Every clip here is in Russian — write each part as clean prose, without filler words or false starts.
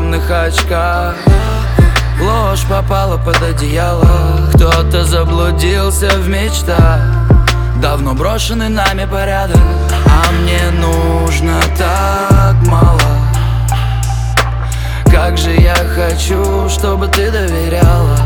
темных очках. Ложь попала под одеяло, кто-то заблудился в мечтах. Давно брошенный нами порядок, а мне нужно так мало. Как же я хочу, чтобы ты доверяла.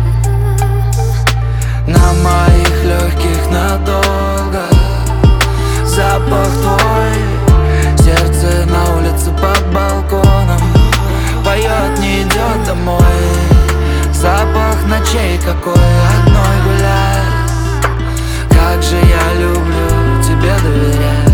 На моих легких надолго запах твой, сердце на улице под балконом поет, не идет домой. Запах ночей какой, одной гулять. Как же я люблю тебе доверять.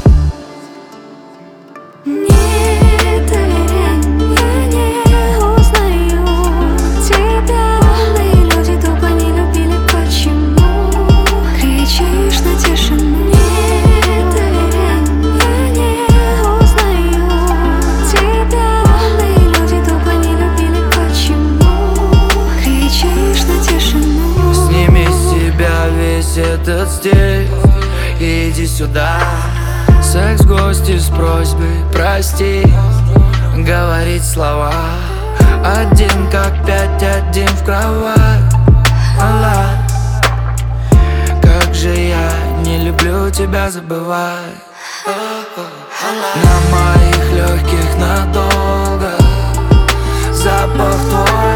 Не доверяй, я не узнаю тебя. Умные люди тупо не любили, почему кричишь на тишину? Не доверяй, я не узнаю тебя. Умные люди тупо не любили, почему кричишь на тишину? Сними с себя весь этот стиль и иди сюда. Секс в гости с просьбой прости, говорить слова. Один как пять, один в кровать. Алла. Как же я не люблю тебя забывать. На моих легких надолго запах твой,